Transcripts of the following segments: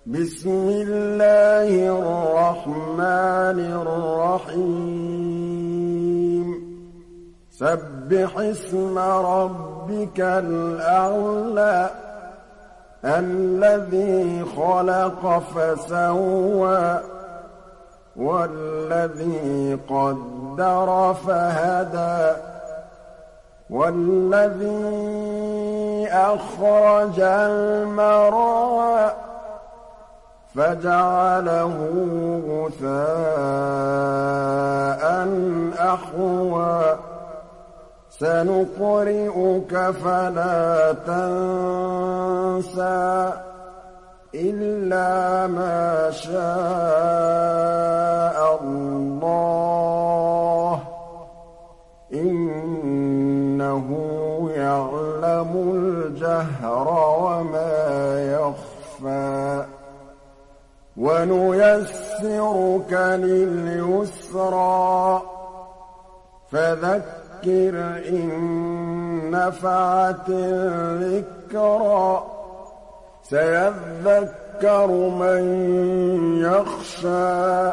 بسم الله الرحمن الرحيم سبح اسم ربك الأعلى الذي خلق فسوى والذي قدر فهدى والذي أخرج المرعى فجعله غثاء أحوى سنقرئك فلا تنسى إلا ما شاء الله إنه يعلم الجهر وما يخفى ونيسرك لليسرى فذكر إن نفعت الذكرى سيذكر من يخشى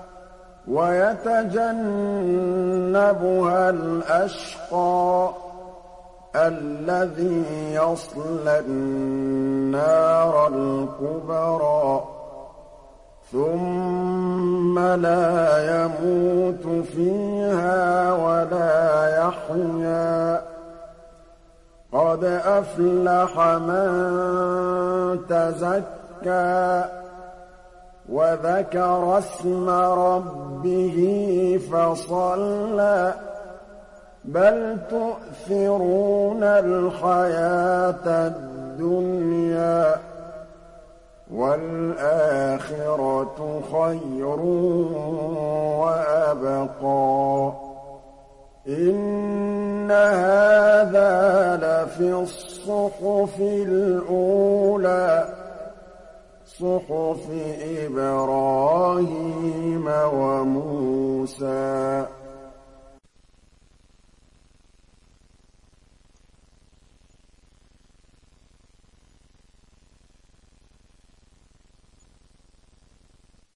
ويتجنبها الأشقى الذي يصلى النار الكبرى ثم لا يموت فيها ولا يحيا قد أفلح من تزكى وذكر اسم ربه فصلى بل تؤثرون الحياة الدنيا والآخرة خير وأبقى إن هذا لفي الصحف الأولى صحف إبراهيم وموسى